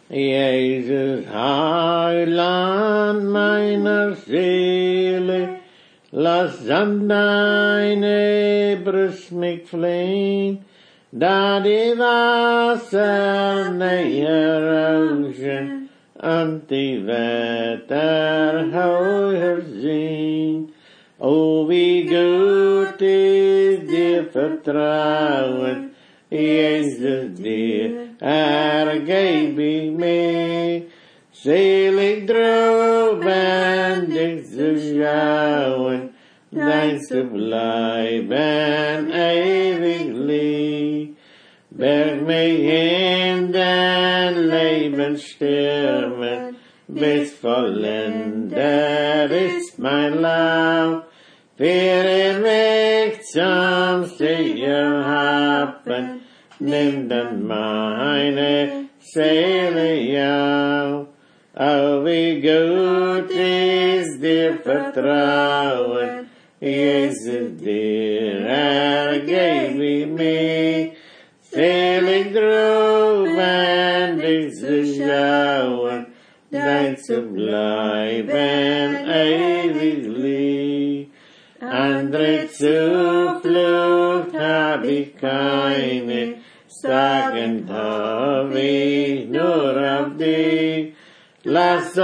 Jesus, Heiland meiner Seele, lass an deine Brust mich flehen, da die Wasser näher rauschen und die Wetter höher sind. Oh, wie gut ist dir Vertrauen, Jesus, dir ergeb ich mich. Selig droben dich zu schauen, dein zu bleiben ewiglich. Berg mich in den Lebensstürmen, bis vollendet ist mein Lauf. Führe mich zum Siegerhafen, nimm dann meine Seele auf. Oh, wie gut ist dir Vertrauen, Jesus, dir ergeb ich mich. Selig droben dich zu schauen, dein zu bleiben ewiglich. Andere Zuflucht hab ich keine, sagend hab ich nur auf dich. Lass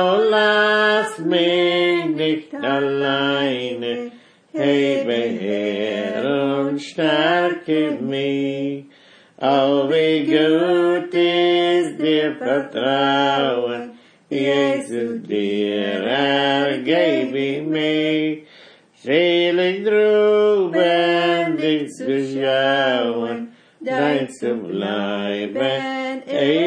mich nicht alleine, hebe her und stärke mich. Oh, wie gut ist dir Vertrauen, Jesus, dir ergeb ich mich. Selig droben dich zu schauen, dein zu bleiben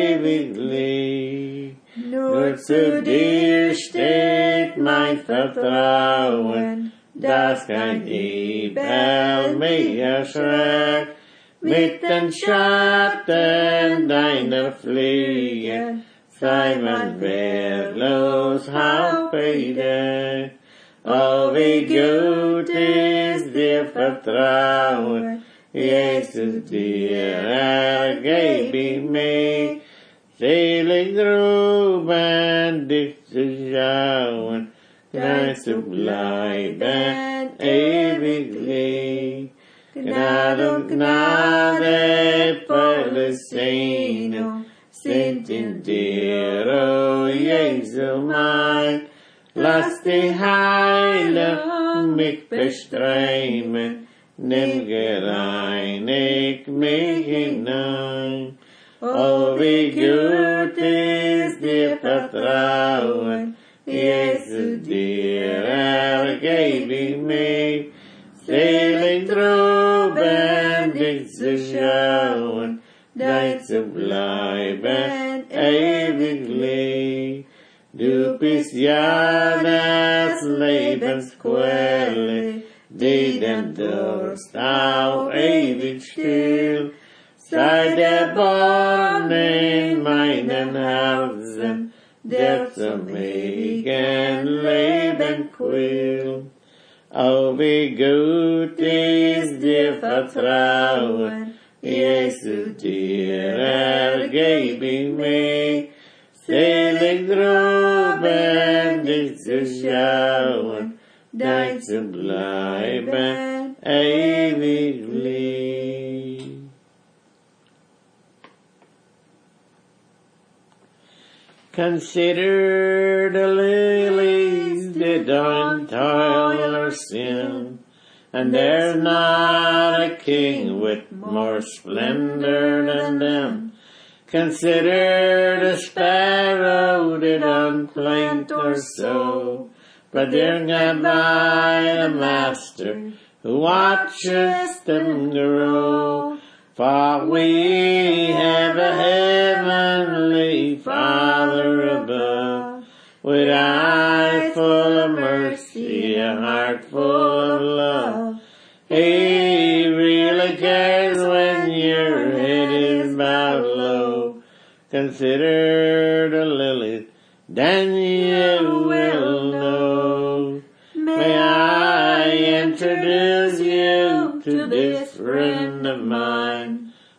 ewiglich. Nur zu dir steht mein Vertrauen, dass kein Übel mich erschreckt. Mit den Schatten deiner Flüge sei man wehrlos aufgedeckt. Oh, wie gut ist dir Vertrauen, Jesus, dir ergeb ich mich. Selig droben dich zu schauen, dein zu bleiben ewiglich. Gnade und Gnade, volles Segnung sind in dir, o Jesu mein. Lass die Heilung mich bestreimen, nimm gereinigt mich hinein. Oh, wie gut ist dir Vertrauen, Jesus, dir ergeb ich mich. Selig droben dich zu schauen, dein zu bleiben ewiglich. Du bist ja das Lebensquelle, die den Durst auf ewig stillt. Sei der Born in meinem Herzen, der zum ewigen Leben quillt. Oh, wie gut ist dir Vertrauen, Jesus, dir ergeb ich mich. Selig droben dich zu schauen, dein zu bleiben ewiglich. Consider the lilies that don't toil or sin, and there's not a king with more splendor than them. Consider the sparrow that don't plant or sow, but they're got by a master who watches them grow. For we have a heavenly Father above, with eye full of mercy, a heart full of love. He really cares when your head is bowed low. Consider the lilies, then you will know. May I introduce you to this friend of mine,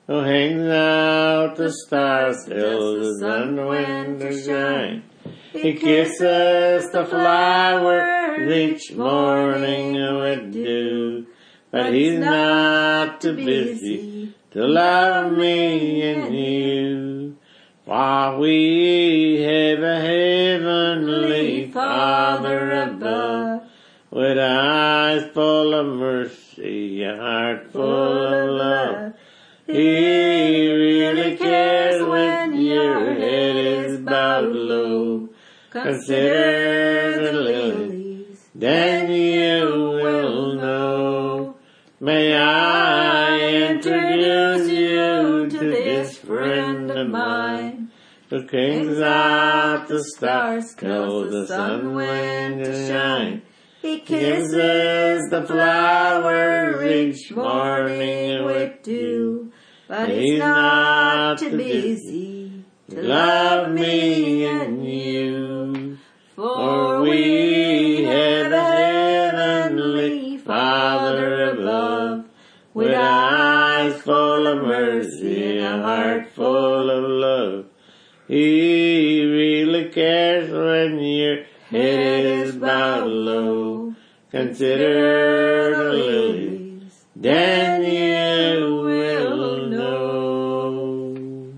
who hangs out the stars, tells the sun when to shine. He kisses the flowers each morning with dew, but he's not too busy to love me and you. For we have a heavenly Father above, with eyes full of mercy, a heart full of love. He really cares when your head is bowed low. Consider the lilies, then you will know. May I introduce you to this friend of mine, who hangs out the stars, tells the sun when to shine. He kisses the flowers each morning with dew, but he's not too busy to love me and you. For we have a heavenly Father above, with eyes full of mercy, a heart full of love. He really cares when your head is bowed low. Consider the lilies, then you will know.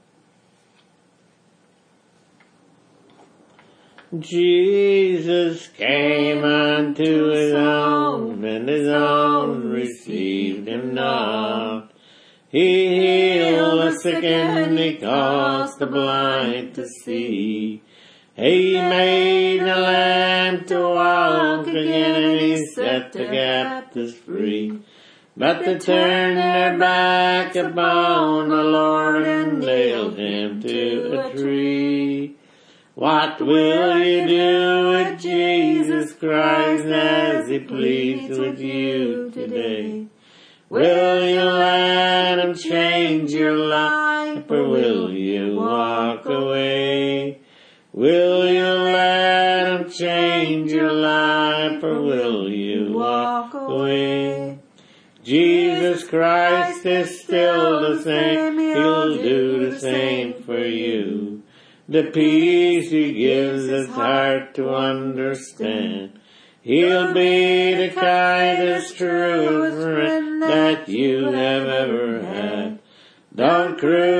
Jesus came unto his own, and his own received him not. He healed the sick and he caused the blind to see. He made the lame to walk again, and he set the captives free. But they turned their back upon the Lord and nailed him to a tree. What will you do with Jesus Christ as he pleads with you today? Will you let him change your life, or will you walk away? Will you let him change your life, or will you walk away? Jesus Christ is still the same. He'll do the same for you. The peace he gives is hard to understand. He'll be the kindest, truest friend that you have ever had. Don't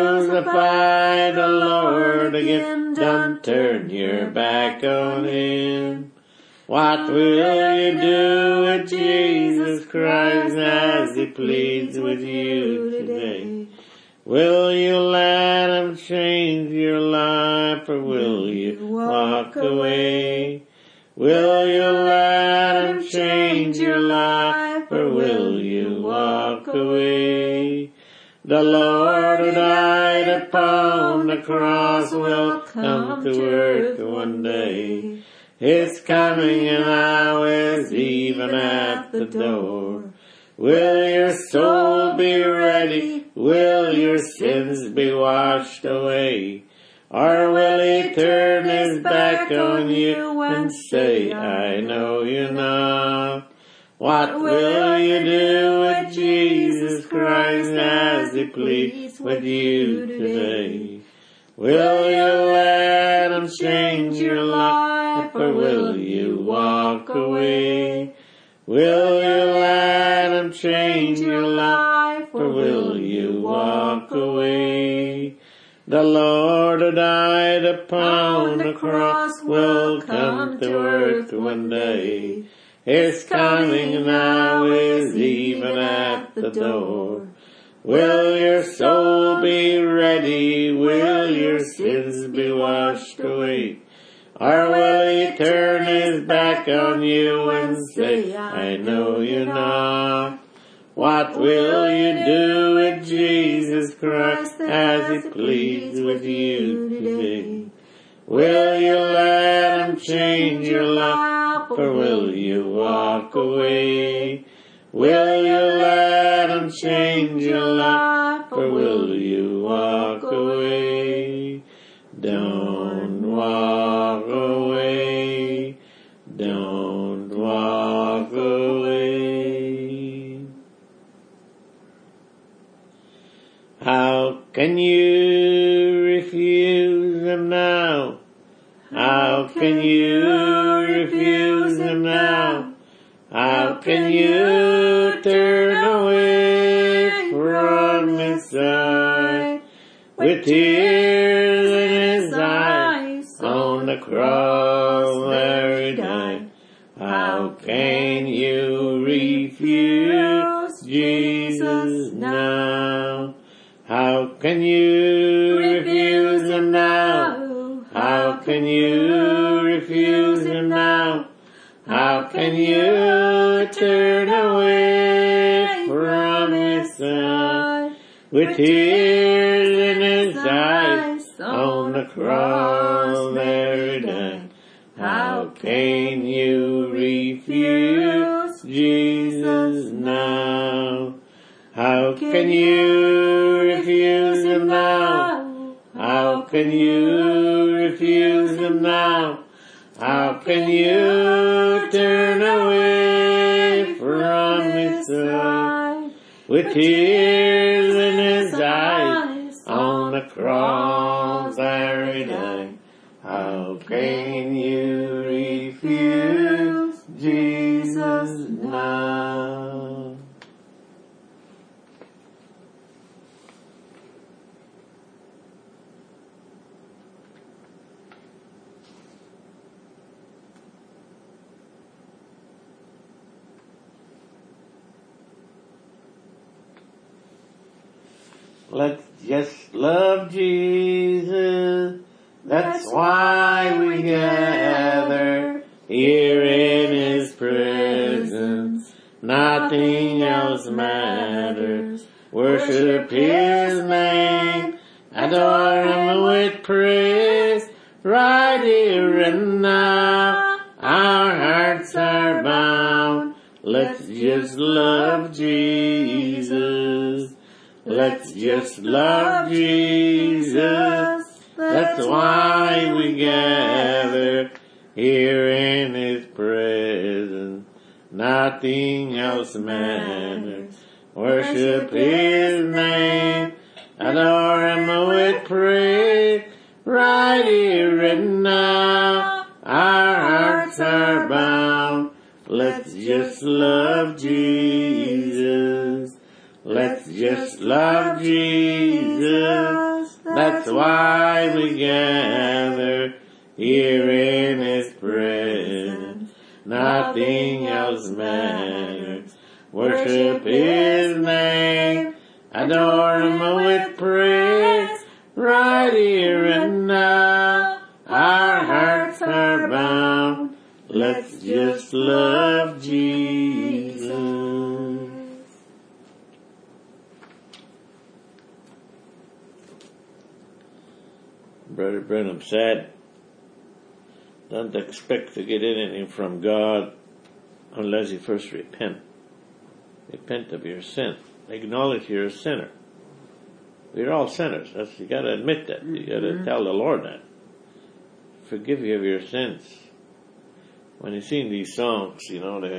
crucify the Lord again. Don't turn your back on him. What will you do with Jesus Christ as he pleads with you today? Will you let him change your life, or will you walk away? Will you let him change your life, or will you walk away? The Lord who died upon the cross will come to earth one day. His coming now is even at the door. Will your soul be ready? Will your sins be washed away? Or will he turn his back on you and say, I know you not? What will you do with Jesus Christ as he pleads with you today? Will you let him change your life, or will you walk away? Will you let him change your life, or will you walk away? The Lord who died upon the cross will come to earth one day. His coming now is even at the door. Will your soul be ready? Will your sins be washed away? Or will he turn his back on you and say, I know you not? What will you do with Jesus Christ as he pleads with you today? Will you let him change your life, or will you walk away? Will you let him change your life, or will you walk away? Don't walk away. Don't walk away. refuse him now? How can you refuse him now? How can you turn away from his side? With tears in his eyes, on the cross where he died. How can you refuse Jesus now? How can you refuse him now? How can you refuse him now? How can you turn away from his side? With tears in his eyes, on the cross there he died. How can you refuse Jesus now? How can you refuse him now? How can you refuse him now? How can you turn away from his side? With tears in his eyes, on the cross there he died. How can you refuse Jesus now? Let's just love Jesus. That's why we gather here in his presence. Nothing else matters. Worship his name. Adore him with praise. Right here and now. Our hearts are bound. Let's just love Jesus. Let's just love Jesus. That's why we gather here in his presence. Nothing else matters. Worship his name. Adore him with praise. Right here and now. Our hearts are bound. Let's just love Jesus. Let's just love Jesus. That's why we gather here in his presence. Nothing else matters. Worship his name. Adore him with praise. Right here and now. Our hearts are bound. Let's just love Jesus. Brother Branham said, don't expect to get anything from God unless you first repent. Repent of your sin. Acknowledge you're a sinner. We're all sinners. You gotta admit that. You gotta tell the Lord that. Forgive you of your sins. When you sing these songs, they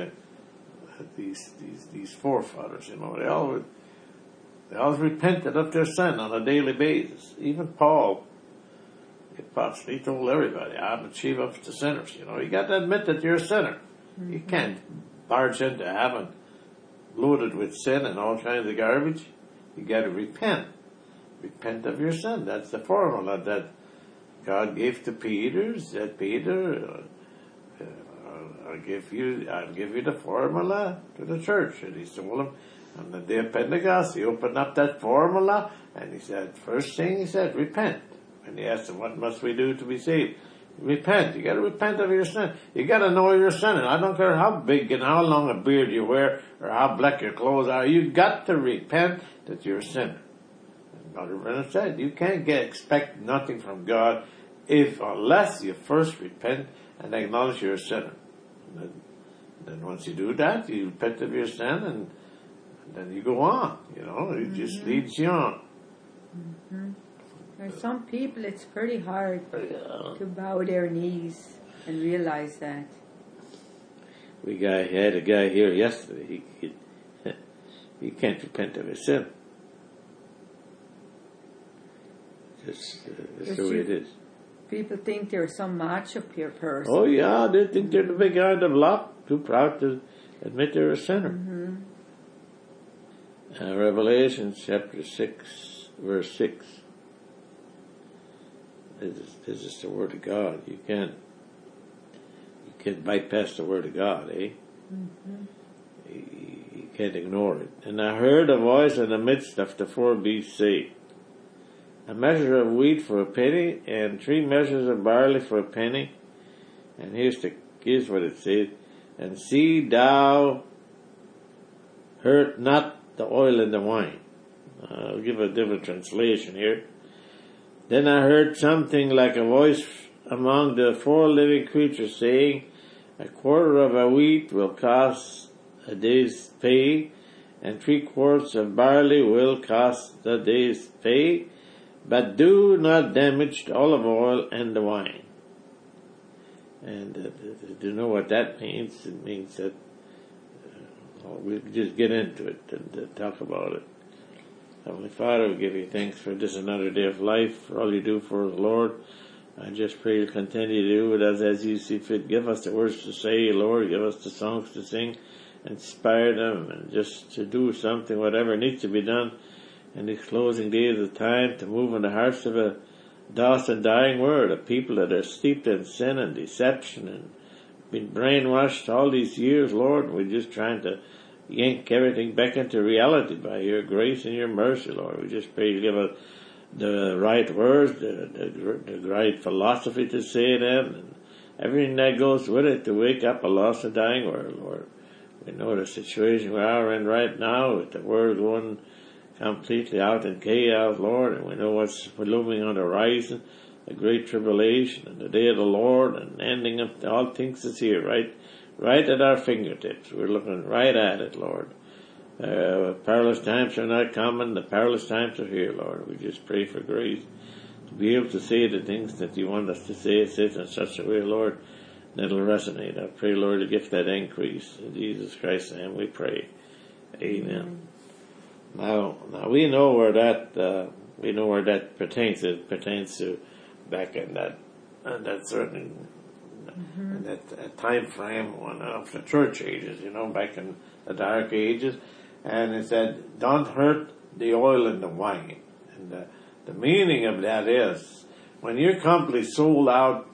these forefathers, they always repented of their sin on a daily basis. Even Paul, he told everybody, I'm the chief of the sinners. You got to admit that you're a sinner. Mm-hmm. You can't barge into heaven loaded with sin and all kinds of garbage. You got to repent. Repent of your sin. That's the formula that God gave to Peter. Said, Peter, I'll give you the formula to the church. And he told him on the day of Pentecost, he opened up that formula and he said, first thing he said, repent. And he asked him, what must we do to be saved? Repent. You got to repent of your sin. You got to know you're sinning. I don't care how big and how long a beard you wear or how black your clothes are. You got to repent that you're a sinner. And Brother Brennan said, you can't expect nothing from God unless you first repent and acknowledge you're a sinner. And then once you do that, you repent of your sin and then you go on. It just leads you on. Mm-hmm. For some people, it's pretty hard to bow their knees and realize that. We had a guy here yesterday. He can't repent of his sin. It's the way it is. People think they're some macho person. Oh yeah, they think they're the big guy on the block, too proud to admit they're a sinner. Mm-hmm. Revelation chapter 6, verse 6. This is the Word of God. You can't bypass the Word of God, eh? Mm-hmm. You can't ignore it. And I heard a voice in the midst of the four beasts say, a measure of wheat for a penny, and 3 measures of barley for a penny. And here's what it says. And see thou hurt not the oil and the wine. I'll give a different translation here. Then I heard something like a voice among the 4 living creatures saying, a quarter of a wheat will cost a day's pay, and 3 quarts of barley will cost a day's pay, but do not damage the olive oil and the wine. And do you know what that means? It means that we'll just get into it and talk about it. Heavenly Father, we give you thanks for this another day of life, for all you do for the Lord. I just pray you continue to do it as you see fit. Give us the words to say, Lord. Give us the songs to sing. Inspire them and just to do something, whatever needs to be done in these closing days of time, to move in the hearts of a lost and dying world, of people that are steeped in sin and deception and been brainwashed all these years, Lord. We're just trying to yank everything back into reality by your grace and your mercy, Lord. We just pray you give us the right words, the right philosophy to say them, and everything that goes with it to wake up a lost and dying world, Lord. We know the situation we are in right now, with the world going completely out in chaos, Lord, and we know what's looming on the horizon, the great tribulation and the day of the Lord, and ending of all things is here, right at our fingertips. We're looking right at it, Lord. Perilous times are not coming. The perilous times are here, Lord. We just pray for grace to be able to say the things that you want us to say. Say it in such a way, Lord, that it'll resonate. I pray, Lord, to give that increase. In Jesus Christ's name we pray. Amen. Now we know where that pertains. It pertains to back in that certain in that time frame of the church ages, back in the dark ages. And it said, don't hurt the oil and the wine. And the meaning of that is, when you're completely sold out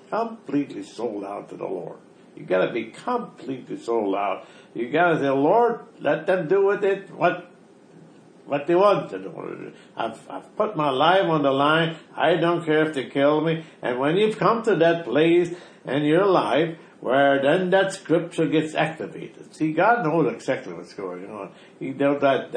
to the Lord. You gotta be completely sold out. You gotta say, Lord, let them do with it what they want to do. I've put my life on the line. I don't care if they kill me. And when you've come to that place in your life where then that scripture gets activated. See, God knows exactly what's going on. He knows that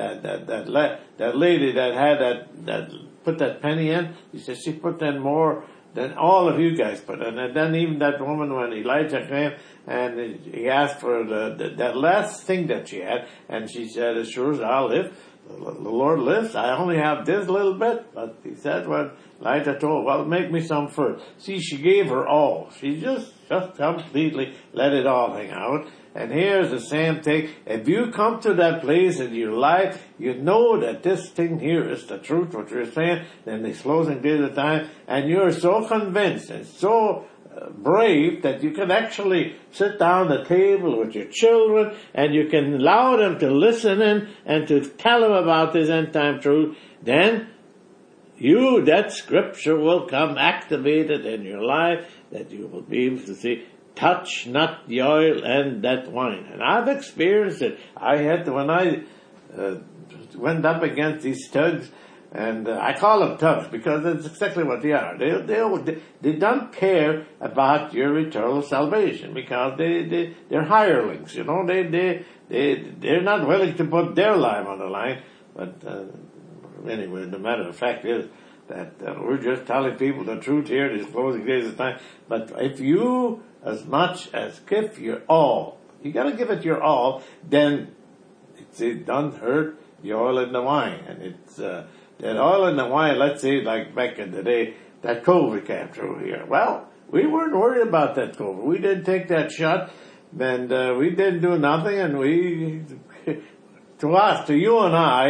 lady that had that put that penny in, he says she put in more than all of you guys put in. And then even that woman, when Elijah came and he asked for that last thing that she had, and she said, as sure as I'll live, the Lord lives, I only have this little bit. But he said, when Elijah told, well, make me some first. See, she gave her all. She just completely let it all hang out. And here's the same thing. If you come to that place in your life, you know that this thing here is the truth, what you're saying, in these closing days of time, and you're so convinced and so brave that you can actually sit down at the table with your children and you can allow them to listen in and to tell them about this end time truth, then that scripture will come activated in your life, that you will be able to see, touch not the oil and that wine. And I've experienced it. I had to, when I went up against these thugs, and I call them thugs because that's exactly what they are. They don't care about your eternal salvation because they're hirelings. They're not willing to put their life on the line. But anyway, the matter of fact is that we're just telling people the truth here in these closing days of time. But if you, as much as give your all, you got to give it your all, then it don't hurt the oil and the wine. And it's that oil and the wine, let's say like back in the day, that COVID came through here. Well, we weren't worried about that COVID. We didn't take that shot, and we didn't do nothing, and to you and I,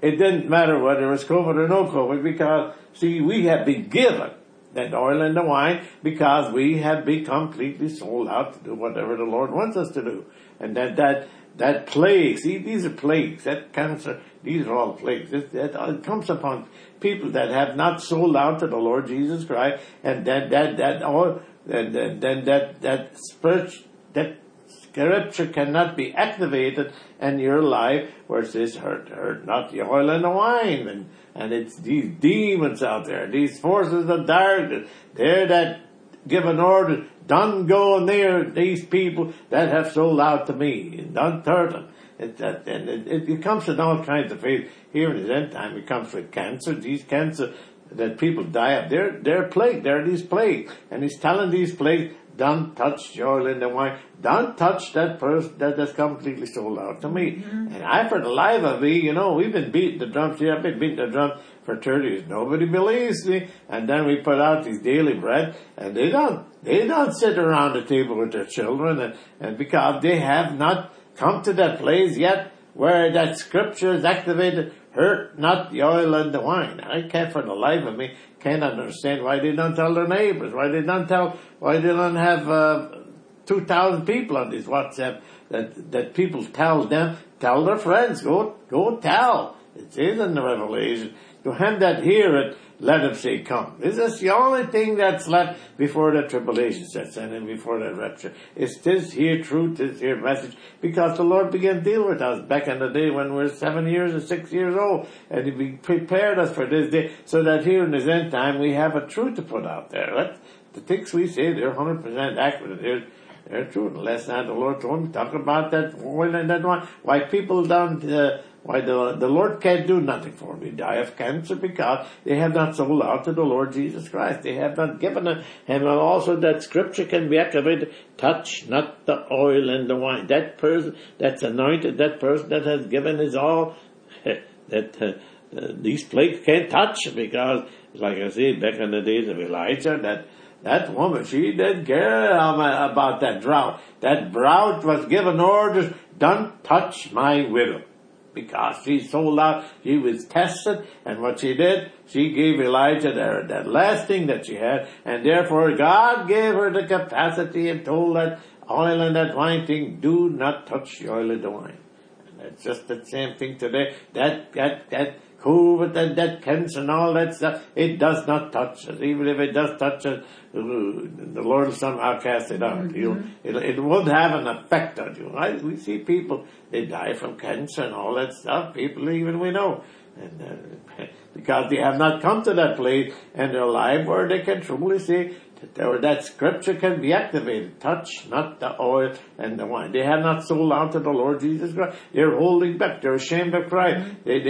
it didn't matter whether it was COVID or no COVID, because, see, we have been given that oil and the wine because we have been completely sold out to do whatever the Lord wants us to do. And that plague, see, these are plagues, that cancer, these are all plagues. It comes upon people that have not sold out to the Lord Jesus Christ, and that scripture cannot be activated in your life where it says, hurt not the oil and the wine, and it's these demons out there, these forces of darkness, they're that give an order, don't go near these people that have sold out to me, don't hurt them. It comes in all kinds of ways. Here in the end time, it comes with cancer. These cancer that people die of, they're plagued. They're these plagues. And he's telling these plagues, don't touch the oil and the wine. Don't touch that person that is completely sold out to me. Mm-hmm. And I, for the life of me, we've been beating the drums here. I've been beating the drums for 30 years. Nobody believes me. And then we put out these daily bread, and they don't sit around the table with their children, and because they have not come to that place yet where that scripture is activated, hurt not the oil and the wine. I can't, for the life of me, can't understand why they don't tell their neighbors, why they don't have 2,000 people on this WhatsApp that people tell their friends, go tell. It says in the Revelation, to him that heareth, let him say, come. This is the only thing that's left before the tribulation sets in and before the rapture. It's this here truth, this here message, because the Lord began to deal with us back in the day when we were 7 years or 6 years old, and He prepared us for this day, so that here in this end time we have a truth to put out there. The things we say, they're 100% accurate. They're true. And last night the Lord told me to talk about that oil and that wine. Why people don't, why the Lord can't do nothing for me. Die of cancer because they have not sold out to the Lord Jesus Christ. They have not given Him. And also that scripture can be activated. Touch not the oil and the wine. That person that's anointed, that person that has given his all, these plagues can't touch, because, like I said, back in the days of Elijah, that woman, she didn't care about that drought. That drought was given orders, don't touch my widow. Because she sold out, she was tested, and what she did, she gave Elijah that last thing that she had, and therefore God gave her the capacity and told that oil and that wine thing, do not touch the oil and the wine. And it's just the same thing today. That COVID and that cancer and all that stuff, it does not touch us. Even if it does touch us, the Lord will somehow cast it out. Mm-hmm. It won't have an effect on you. Right? We see people, they die from cancer and all that stuff. People even we know. And because they have not come to that place in their life where they can truly say that scripture can be activated. Touch not the oil and the wine. They have not sold out to the Lord Jesus Christ. They're holding back. They're ashamed of Christ.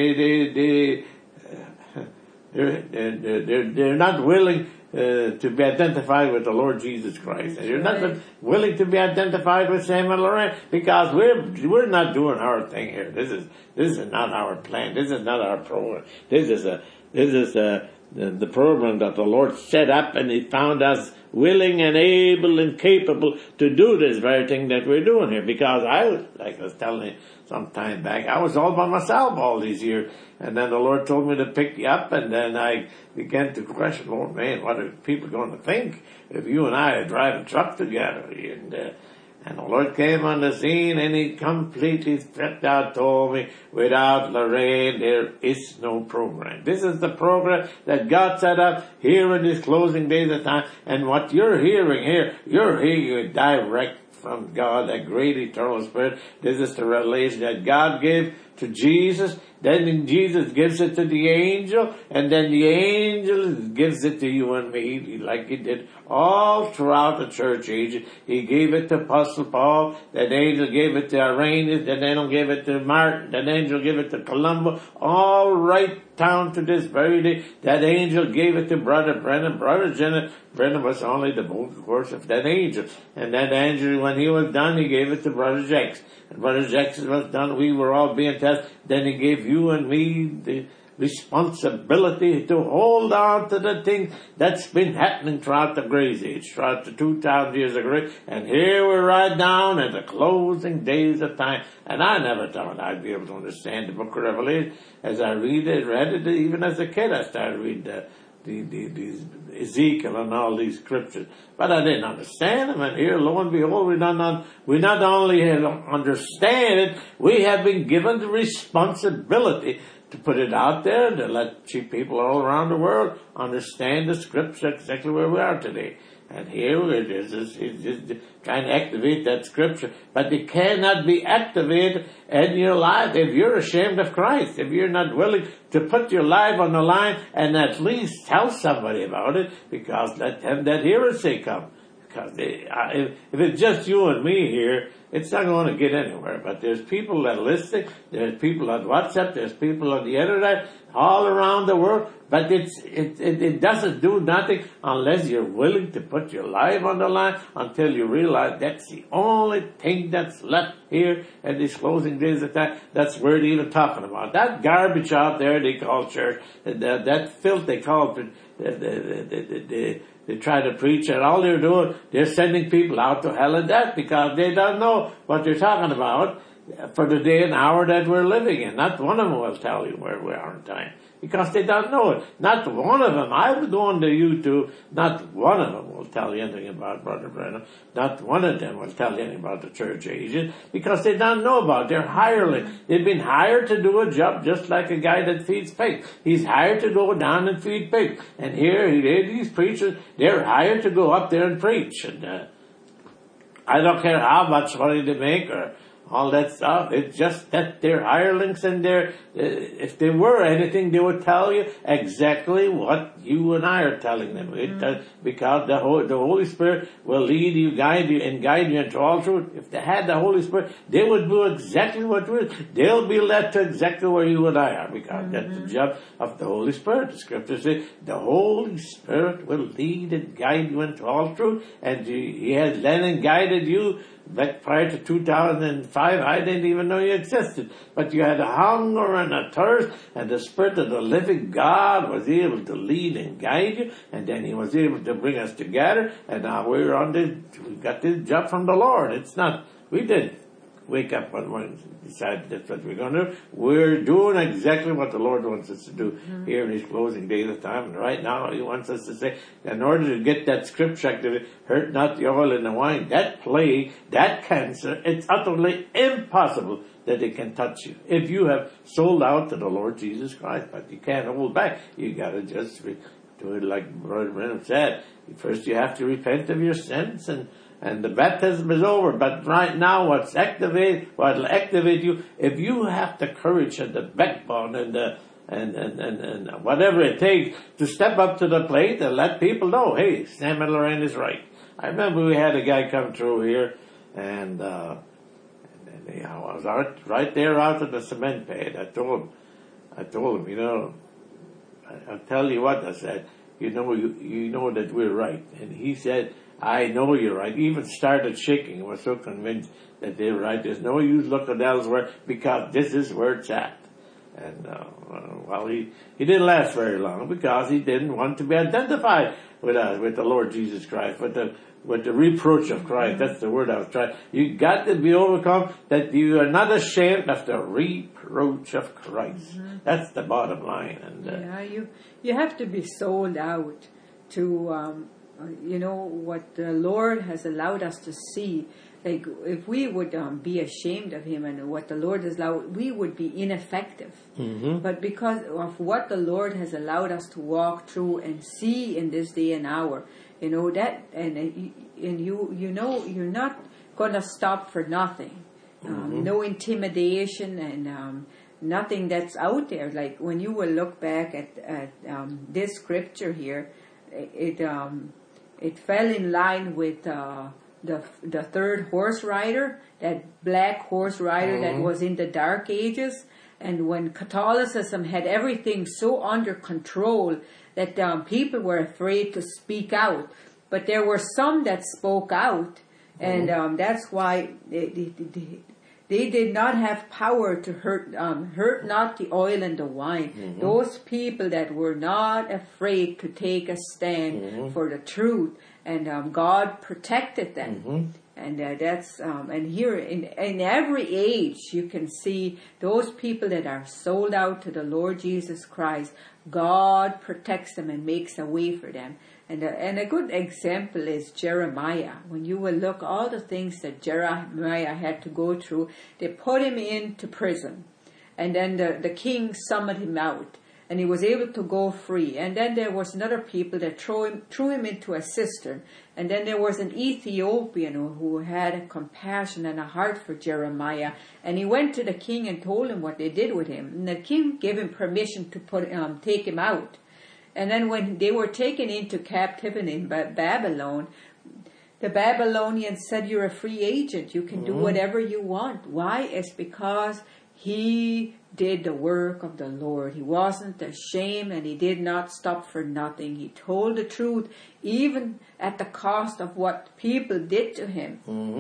They're not willing to be identified with the Lord Jesus Christ. They're not willing to be identified with Samuel Lorraine, because we're not doing our thing here. This is not our plan. This is not our program. This is the program that the Lord set up, and He found us willing and able and capable to do this very thing that we're doing here. Because like I was telling you some time back, I was all by myself all these years, and then the Lord told me to pick you up, and then I began to question, Lord, man, what are people going to think if you and I are driving a truck together? And the Lord came on the scene, and He completely stepped out, told me, without Lorraine, there is no program. This is the program that God set up here in these closing days of time. And what you're hearing here, you're hearing it direct from God, that great eternal Spirit. This is the revelation that God gave to Jesus. Then Jesus gives it to the angel, and then the angel gives it to you and me, like He did all throughout the church ages. He gave it to Apostle Paul, that angel gave it to Irenaeus, that angel gave it to Martin, that angel gave it to Columba, all right down to this very day. That angel gave it to Brother Brennan. Brennan was only the vocal course of that angel. And that angel, when he was done, he gave it to Brother Jackson. And Brother Jackson was done, we were all being tested. Then He gave you and me responsibility to hold on to the thing that's been happening throughout the Grace Age, throughout the 2,000 years of grace. And here we're right down at the closing days of time. And I never thought I'd be able to understand the book of Revelation as I read it, even as a kid. I started reading these Ezekiel and all these scriptures, but I didn't understand them. And here, lo and behold, we not only understand it, we have been given the responsibility to put it out there, to let people all around the world understand the scripture exactly where we are today. And here it is, trying to activate that scripture. But it cannot be activated in your life if you're ashamed of Christ, if you're not willing to put your life on the line and at least tell somebody about it, because let them that hear say come. Because if it's just you and me here, it's not going to get anywhere. But there's people that listen, there's people on WhatsApp, there's people on the internet, all around the world. But it doesn't do nothing unless you're willing to put your life on the line until you realize that's the only thing that's left here at these closing days of time. That's worth even talking about. That garbage out there they call church, that filth they call they try to preach, and all they're doing, they're sending people out to hell and death because they don't know what they're talking about for the day and hour that we're living in. Not one of them will tell you where we are in time because they don't know it. Not one of them. I would go on to YouTube. Not one of them will tell you anything about Brother Branham. Not one of them will tell you anything about the church ages because they don't know about it. They're hireling. They've been hired to do a job just like a guy that feeds pigs. He's hired to go down and feed pigs. And here these preachers, they're hired to go up there and preach. And I don't care how much money they make or all that stuff. It's just that they're hirelings, and if they were anything, they would tell you exactly what you and I are telling them. Because the Holy Spirit will lead you, guide you into all truth. If they had the Holy Spirit, they would do exactly what we do. They'll be led to exactly where you and I are, because that's the job of the Holy Spirit. The Scripture says the Holy Spirit will lead and guide you into all truth, and He has led and guided you. Back prior to 2005, I didn't even know you existed. But you had a hunger and a thirst, and the Spirit of the living God was able to lead and guide you, and then He was able to bring us together, and now we got this job from the Lord. It's not, we didn't wake up one morning and decide that's what we're going to do. We're doing exactly what the Lord wants us to do here in these closing days of time. And right now, He wants us to say, in order to get that scripture activated, hurt not the oil and the wine, that plague, that cancer, it's utterly impossible that it can touch you if you have sold out to the Lord Jesus Christ. But you can't hold back. You got to just do it like Brother Branham said. First, you have to repent of your sins, and the baptism is over. But right now, what'll activate you, if you have the courage and the backbone and whatever it takes to step up to the plate and let people know, hey, Sam and Lorraine is right. I remember we had a guy come through here, and I was right there out at the cement pad. I told him, I'll tell you what, I said, you know that we're right. And he said, I know you're right. He even started shaking. He was so convinced that they were right. There's no use looking elsewhere because this is where it's at. And, he didn't last very long because he didn't want to be identified with us, with the Lord Jesus Christ, with the reproach of Christ. That's the word I was trying. You got to be overcome that you are not ashamed of the reproach of Christ. That's the bottom line. And you have to be sold out to what the Lord has allowed us to see. Like, if we would be ashamed of Him and what the Lord has allowed, we would be ineffective. But because of what the Lord has allowed us to walk through and see in this day and hour, that, and you're not going to stop for nothing. No intimidation and nothing that's out there. Like, when you will look back at this scripture here, it fell in line with the third horse rider, that black horse rider that was in the Dark Ages. And when Catholicism had everything so under control that people were afraid to speak out. But there were some that spoke out, and that's why they They did not have power to hurt not the oil and the wine. Those people that were not afraid to take a stand for the truth, and God protected them. And that's and here in every age you can see those people that are sold out to the Lord Jesus Christ. God protects them and makes a way for them. And a good example is Jeremiah. When you will look all the things that Jeremiah had to go through, they put him into prison, and then the king summoned him out, and he was able to go free. And then there was another people that threw him into a cistern. And then there was an Ethiopian who had a compassion and a heart for Jeremiah. And he went to the king and told him what they did with him. And the king gave him permission to take him out. And then when they were taken into captivity in Babylon, the Babylonians said, "You're a free agent. You can do whatever you want." Why? It's because he did the work of the Lord. He wasn't ashamed, and he did not stop for nothing. He told the truth, even at the cost of what people did to him.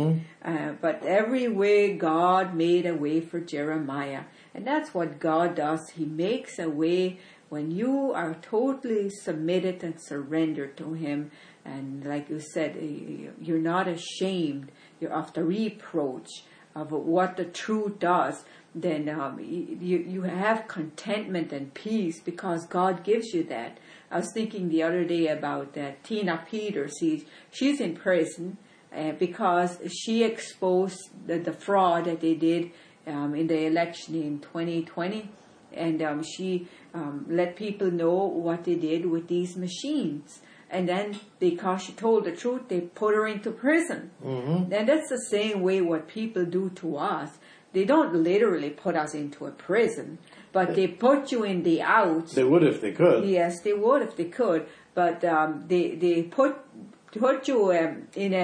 But every way, God made a way for Jeremiah. And that's what God does. He makes a way when you are totally submitted and surrendered to him. And like you said, you're not ashamed of the reproach of what the truth does. Then you have contentment and peace because God gives you that. I was thinking the other day about Tina Peters. She's in prison because she exposed the fraud that they did in the election in 2020. And she let people know what they did with these machines. And then because she told the truth, they put her into prison. And that's the same way what people do to us. They don't literally put us into a prison, but they put you in the outs. They would if they could. Yes, they would if they could. But they put you in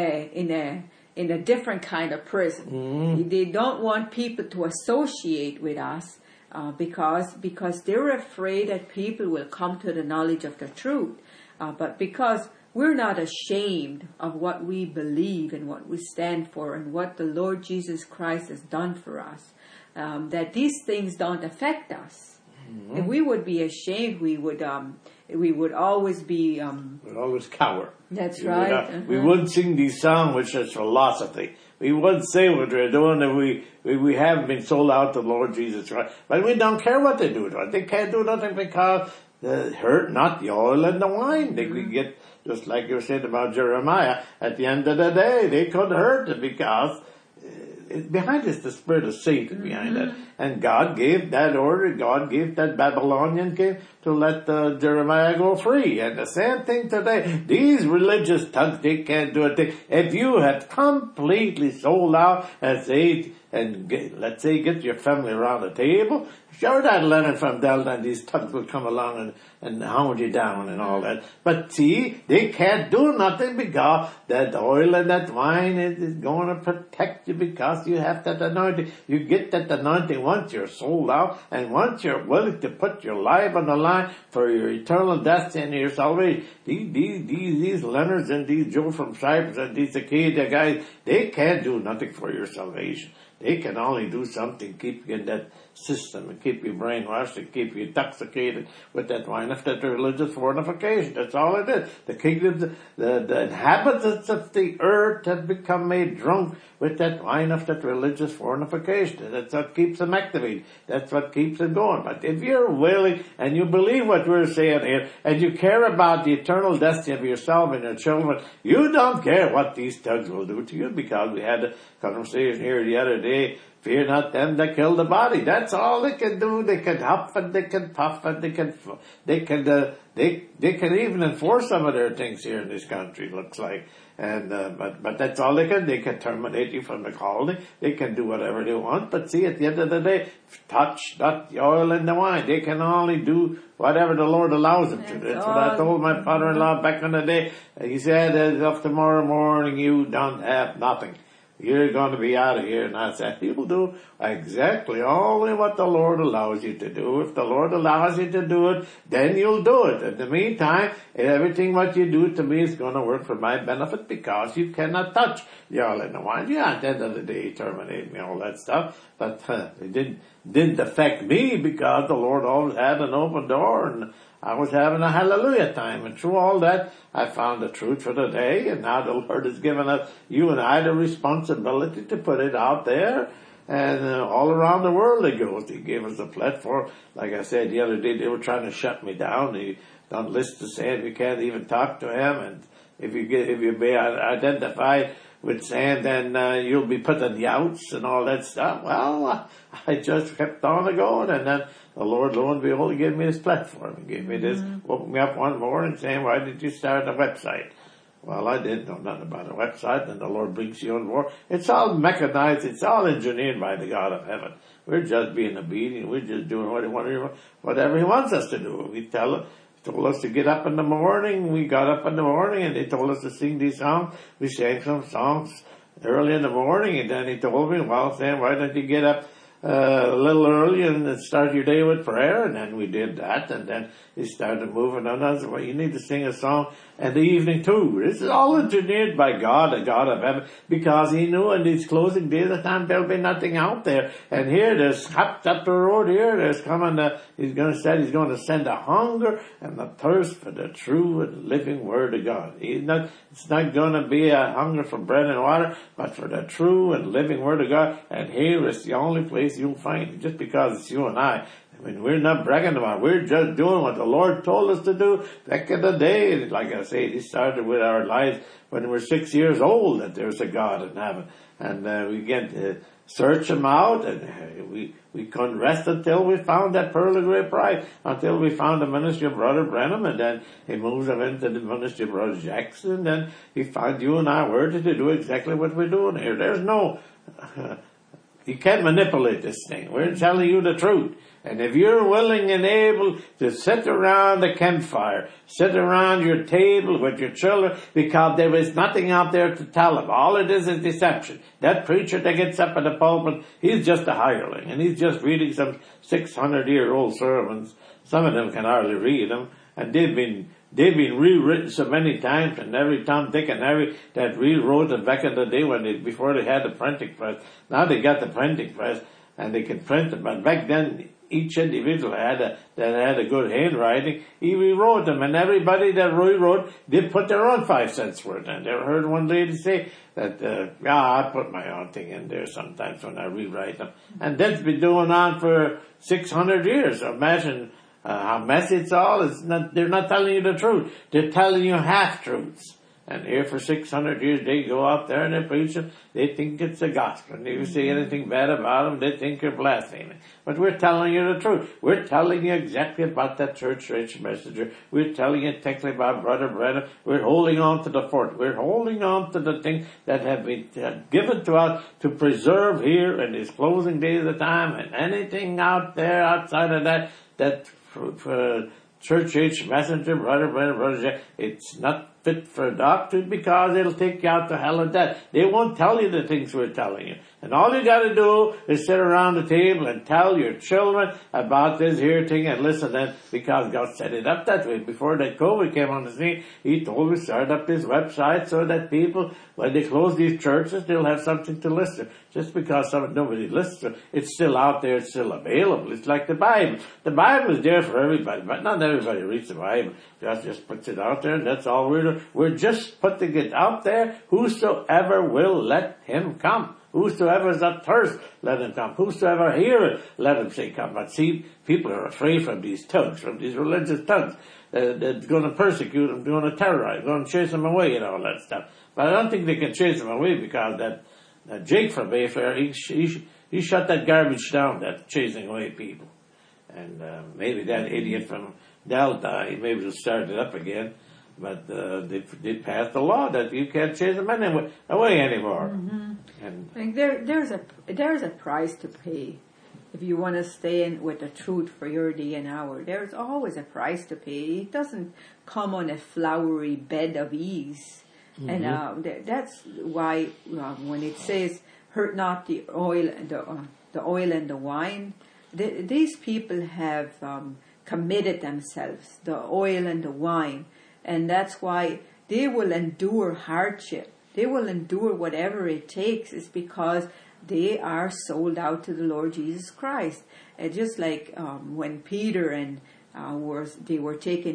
a different kind of prison. They don't want people to associate with us because they're afraid that people will come to the knowledge of the truth. But because we're not ashamed of what we believe and what we stand for and what the Lord Jesus Christ has done for us, that these things don't affect us. If we would be ashamed, we would always be... we'd always cower. That's right. We wouldn't sing these songs with such philosophy. We wouldn't say what we're doing if we haven't been sold out to the Lord Jesus Christ. But we don't care what they do to us. They can't do nothing because they hurt not the oil and the wine. They could get, just like you said about Jeremiah, at the end of the day, they could hurt it because behind is the spirit of Satan behind it. And God gave that order. God gave that Babylonian king to let Jeremiah go free. And the same thing today. These religious thugs, they can't do a thing. If you had completely sold out and say, let's say get your family around the table, sure that Leonard from Delta and these thugs will come along and hound you down and all that. But see, they can't do nothing because that oil and that wine is going to protect you because you have that anointing. You get that anointing once you're sold out and once you're willing to put your life on the line for your eternal destiny and your salvation. These Leonards and these Joe from Cyprus and these Acadia guys, they can't do nothing for your salvation. They can only do something, keep you in that system and keep you brainwashed and keep you intoxicated with that wine of that religious fornication. That's all it is. The kingdoms, the inhabitants of the earth have become made drunk with that wine of that religious fornication. That's what keeps them activated. That's what keeps them going. But if you're willing and you believe what we're saying here and you care about the eternal destiny of yourself and your children, you don't care what these thugs will do to you, because we had a conversation here the other day. Fear not them that kill the body. That's all they can do. They can huff and they can puff and they can even enforce some of their things here in this country, it looks like. And, but that's all they can. They can terminate you from the colony. They can do whatever they want. But see, at the end of the day, touch not the oil and the wine. They can only do whatever the Lord allows them to. That's what I told my father-in-law back in the day. He said, as of tomorrow morning, you don't have nothing. you're going to be out of here. And I said, you'll do exactly only what the Lord allows you to do. If the Lord allows you to do it, then you'll do it. In the meantime, everything what you do to me is going to work for my benefit, because you cannot touch the oil and the wine. Yeah, at the end of the day, he terminated me, all that stuff. But it didn't affect me, because the Lord always had an open door, and I was having a hallelujah time. And through all that, I found the truth for the day. And now the Lord has given us, you and I, the responsibility to put it out there. And all around the world it goes. He gave us a platform. Like I said the other day, they were trying to shut me down. He done lists to saying we can't even talk to him. And if you be identified with saying, then you'll be put in the outs and all that stuff. Well, I just kept on going, and then the Lord, lo and behold, gave me this platform. He gave me this, woke me up one morning saying, why did you start a website? Well, I didn't know nothing about a website, and the Lord brings you on board. It's all mechanized, it's all engineered by the God of heaven. We're just being obedient, we're just doing whatever He wants us to do. He told us to get up in the morning, we got up in the morning, and they told us to sing these songs. We sang some songs early in the morning, and then He told me, well, Sam, why don't you get up a little early and start your day with prayer? And then we did that, and then He started moving on us. Well, you need to sing a song in the evening too. This is all engineered by God, the God of heaven, because He knew in these closing days of time there'll be nothing out there. And here, there's up the road here, there's coming He's going to send a hunger and a thirst for the true and living Word of God. It's not going to be a hunger for bread and water, but for the true and living Word of God. And here is the only place you'll find it, just because it's you and I. I mean, we're not bragging about it. We're just doing what the Lord told us to do back in the day. Like I say, He started with our lives when we were 6 years old, that there's a God in heaven. And we get to search Him out, and we couldn't rest until we found that pearl of great price, until we found the ministry of Brother Branham, and then He moves them into the ministry of Brother Jackson, and then He found you and I worthy to do exactly what we're doing here. There's no... you can't manipulate this thing. We're telling you the truth. And if you're willing and able to sit around the campfire, sit around your table with your children, because there is nothing out there to tell them. All it is deception. That preacher that gets up in the pulpit, he's just a hireling, and he's just reading some 600-year-old sermons. Some of them can hardly read them, and they've been rewritten so many times, and every Tom, Dick, and Harry that rewrote them back in the day before they had the printing press. Now they got the printing press, and they can print them, but back then, each individual that had a good handwriting, he rewrote them, and everybody that rewrote did put their own 5 cents worth. And I heard one lady say that, I put my own thing in there sometimes when I rewrite them. And that's been going on for 600 years. So imagine how messy it's all. They're not telling you the truth. They're telling you half-truths. And here for 600 years, they go out there and they preach it. They think it's the gospel. And if you say anything bad about them, they think you're blaspheming. But we're telling you the truth. We're telling you exactly about that church rich messenger. We're telling you exactly about Brother Branham. We're holding on to the fort. We're holding on to the things that have been given to us to preserve here in these closing days of time. And anything out there outside of that for church age messenger, Brother Branham, Brother Jack, it's not fit for doctrine, because it'll take you out to hell and death. They won't tell you the things we're telling you. And all you got to do is sit around the table and tell your children about this here thing and listen then, because God set it up that way. Before that COVID came on the scene, He told me to start up this website so that people, when they close these churches, they'll have something to listen to. Just because nobody listens to it, it's still out there, it's still available. It's like the Bible. The Bible is there for everybody, but not everybody reads the Bible. God just puts it out there, and that's all we're doing. We're just putting it out there. Whosoever will, let him come. Whosoever is athirst, let him come. Whosoever heareth, let him say, come. But see, people are afraid from these thugs, from these religious thugs. That's going to persecute them, going to terrorize, going to chase them away and all that stuff. But I don't think they can chase them away, because that Jake from Mayfair, he shut that garbage down, that chasing away people. And maybe that idiot from Delta, maybe will start it up again. But they passed a law that you can't chase them away anymore. Mm-hmm. And I think there's a price to pay if you want to stay in with the truth for your day and hour. There's always a price to pay. It doesn't come on a flowery bed of ease. And that's why when it says, hurt not the oil and the oil and the wine, these people have committed themselves, the oil and the wine. And that's why they will endure hardship. They will endure whatever it takes. It's because they are sold out to the Lord Jesus Christ. And just like when Peter and they were taken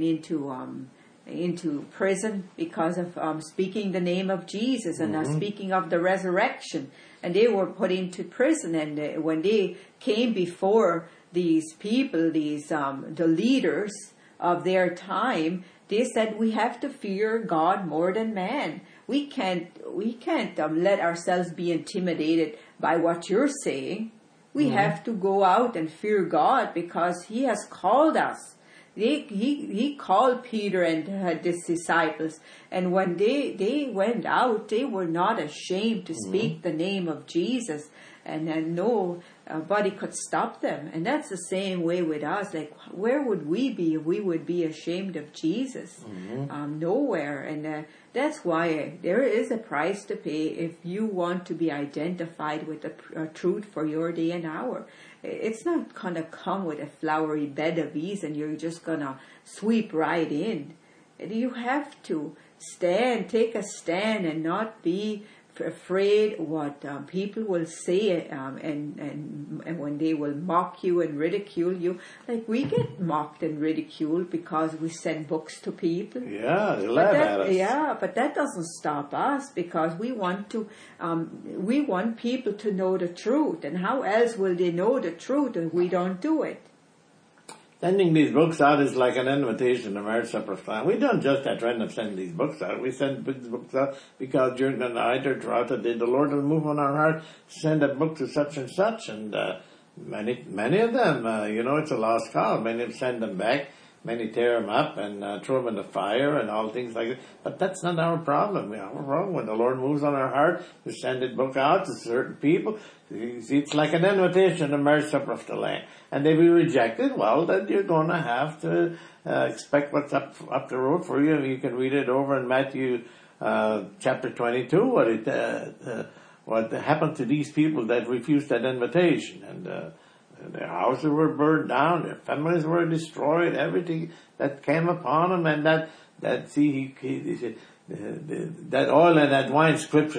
into prison because of speaking the name of Jesus and speaking of the resurrection, and they were put into prison. And when they came before these people, the leaders of their time, they said, we have to fear God more than man. We can't let ourselves be intimidated by what you're saying. We have to go out and fear God because He has called us. He called Peter and his disciples, and when they went out, they were not ashamed to speak the name of Jesus, and nobody could stop them. And that's the same way with us. Like, where would we be if we would be ashamed of Jesus? Nowhere. And that's why there is a price to pay if you want to be identified with the truth for your day and hour. It's not going to come with a flowery bed of ease and you're just going to sweep right in. You have to take a stand and not be afraid what people will say and when they will mock you and ridicule you. Like, we get mocked and ridiculed because we send books to people. Yeah, they laugh at us. Yeah, but that doesn't stop us, because we want people to know the truth. And how else will they know the truth if we don't do it? Sending these books out is like an invitation to Marriage Supper of Time. We don't just at random send these books out. We send these books out because during the night or throughout the day, the Lord will move on our heart to send a book to such and such. And many of them, it's a lost cause. Many of them send them back. Many tear them up and throw them in the fire and all things like that. But that's not our problem. Our problem, when the Lord moves on our heart, we send a book out to certain people. It's like an invitation to Marriage Supper of the Lamb. And if you reject it, well, then you're going to have to expect what's up the road for you. You can read it over in Matthew chapter 22, what happened to these people that refused that invitation. And their houses were burned down, their families were destroyed, everything that came upon them, and that oil and that wine scripture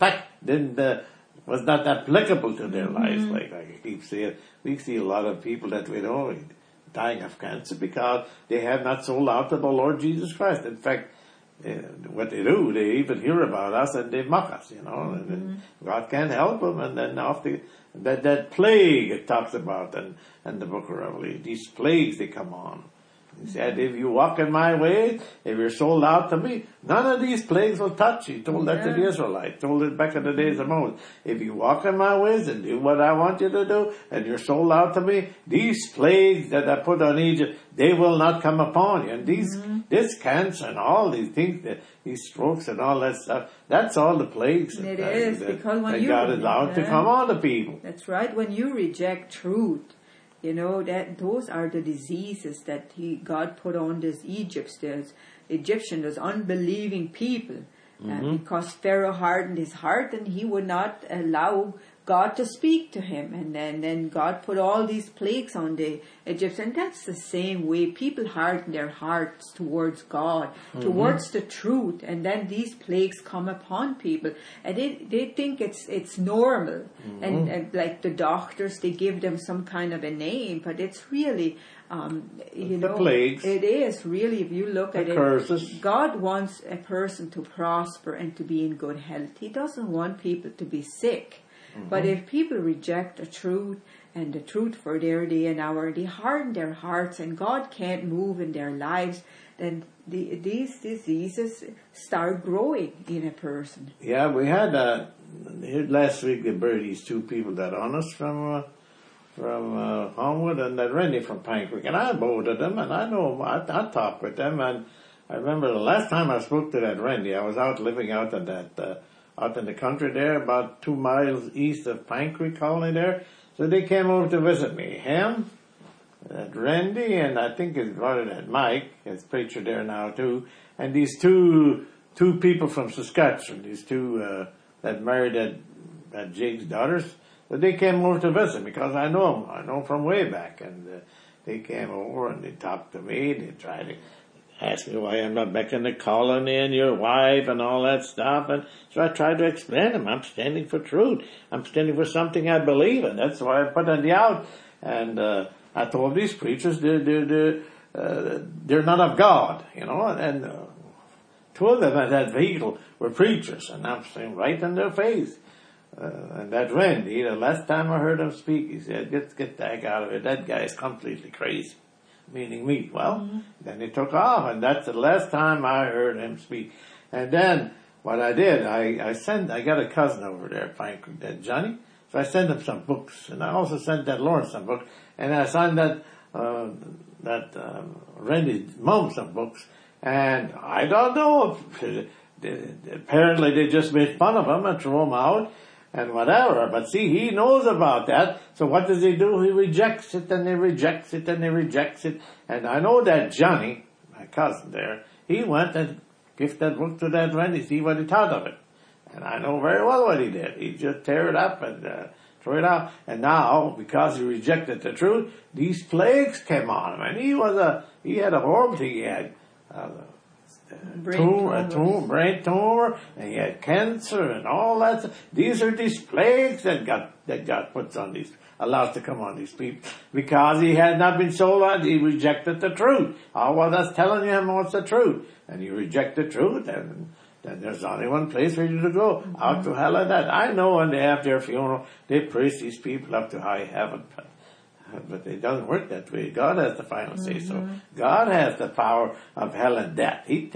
was not applicable to their lives. Like I keep saying, we see a lot of people that we know dying of cancer because they have not sold out to the Lord Jesus Christ. In fact, what they do, they even hear about us and they mock us, and then God can't help them, and then after that plague it talks about in the book of Revelation, these plagues, they come on. He said, if you walk in my ways, if you're sold out to me, none of these plagues will touch you. He told that to the Israelites, told it back in the days of Moses. If you walk in my ways and do what I want you to do, and you're sold out to me, these plagues that I put on Egypt, they will not come upon you. And this cancer and all these things, these strokes and all that stuff, that's all the plagues it is, because when you God is allowed to come on to people. That's right. When you reject truth, that those are the diseases that God put on these Egyptians, those unbelieving people, because Pharaoh hardened his heart and he would not allow God to speak to him, and then God put all these plagues on the Egyptians. And that's the same way people harden their hearts towards God, towards the truth, and then these plagues come upon people, and they think it's normal, and like the doctors, they give them some kind of a name, but it's really the plagues. It is really, if you look at curses. it, God wants a person to prosper and to be in good health. He doesn't want people to be sick. But if people reject the truth and the truth for their day and hour, they harden their hearts and God can't move in their lives, then these diseases start growing in a person. Yeah, we had last week they buried these two people that on us from Homewood and that Randy from Pine Creek, and I both them, and I know I talked with them, and I remember the last time I spoke to that Randy, I was out living out in that out in the country there, about 2 miles east of Pine Creek Colony there. So they came over to visit me. Him, that Randy, and I think his brother, that Mike, his preacher there now too, and these two two people from Saskatchewan, these two that married that Jake's daughters, but they came over to visit because I know them. I know them from way back, and they came over and they talked to me. They tried to ask me why I'm not back in the colony and your wife and all that stuff. And so I tried to explain to them, I'm standing for truth. I'm standing for something I believe in. That's why I put on the out. And I told these preachers they're not of God, and two of them at that vehicle were preachers, and I'm saying right in their face. And that Randy, the last time I heard him speak, he said, get the heck out of it. That guy is completely crazy. Meaning me. Well, then he took off, and that's the last time I heard him speak. And then what I did, I got a cousin over there, that Johnny. So I sent him some books, and I also sent that Lawrence some books, and I signed that Randy's mom some books, and I don't know if apparently they just made fun of him and threw him out and whatever. But see, he knows about that. So what does he do? He rejects it and he rejects it and he rejects it. And I know that Johnny, my cousin there, he went and gave that book to that Randy, see what he thought of it. And I know very well what he did. He just tear it up and threw it out. And now, because he rejected the truth, these plagues came on him. And he had a horrible thing. He had brain tumor, and he had cancer and all that. These are these plagues that God puts on these, allows to come on these people, because he had not been sold out. He rejected the truth. Oh, well, that's telling him what's the truth, and you reject the truth, and then there's only one place for you to go, out to hell and that. I know when they have their funeral, they praise these people up to high heaven, but it doesn't work that way. God has the final say so. God has the power of hell and death. He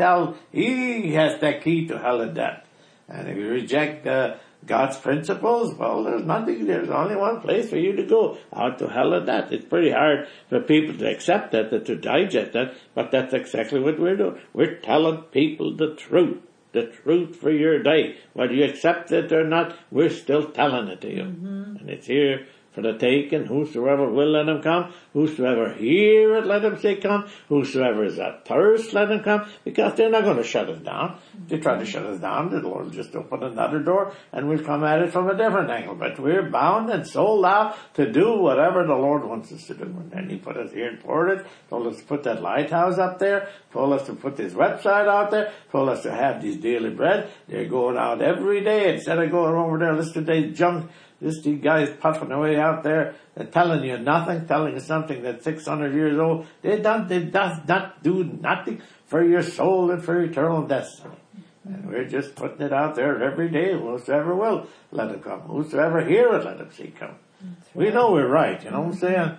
has the key to hell and death. And if you reject God's principles, well, there's only one place for you to go, out to hell and death. It's pretty hard for people to accept that, to digest that, but that's exactly what we're doing. We're telling people the truth for your day. Whether you accept it or not, we're still telling it to you. And it's here for the taking. Whosoever will, let him come. Whosoever hear it, let him say come. Whosoever is athirst, let him come. Because they're not going to shut us down. If they try to shut us down, the Lord will just open another door and we'll come at it from a different angle. But we're bound and sold out to do whatever the Lord wants us to do. And then He put us here in Portage, told us to put that lighthouse up there, told us to put this website out there, told us to have these daily bread. They're going out every day instead of going over there, listen to these junk. These guys puffing away out there, telling you nothing, telling you something that's 600 years old. They does not do nothing for your soul and for eternal destiny. And we're just putting it out there every day. Whosoever will, let him come. Whosoever hear it, let him see come. Right. We know we're right, you know what I'm saying?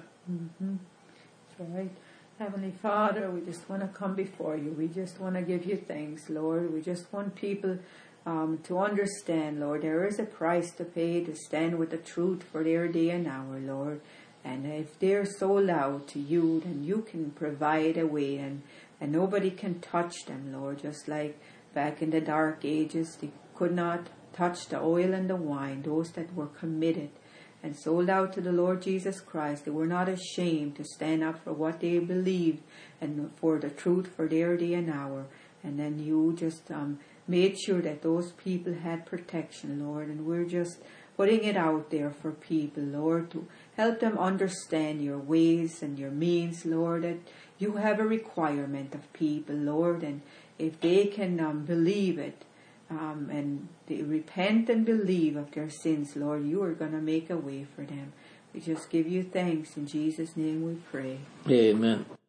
That's right. Heavenly Father, we just want to come before you. We just want to give you thanks, Lord. We just want people to understand, Lord, there is a price to pay to stand with the truth for their day and hour, Lord. And if they're sold out to you, then you can provide a way, and nobody can touch them, Lord. Just like back in the dark ages, they could not touch the oil and the wine, those that were committed and sold out to the Lord Jesus Christ. They were not ashamed to stand up for what they believed and for the truth for their day and hour. And then you just made sure that those people had protection, Lord. And we're just putting it out there for people, Lord, to help them understand your ways and your means, Lord, that you have a requirement of people, Lord. And if they can believe it and they repent and believe of their sins, Lord, you are going to make a way for them. We just give you thanks. In Jesus' name we pray. Amen.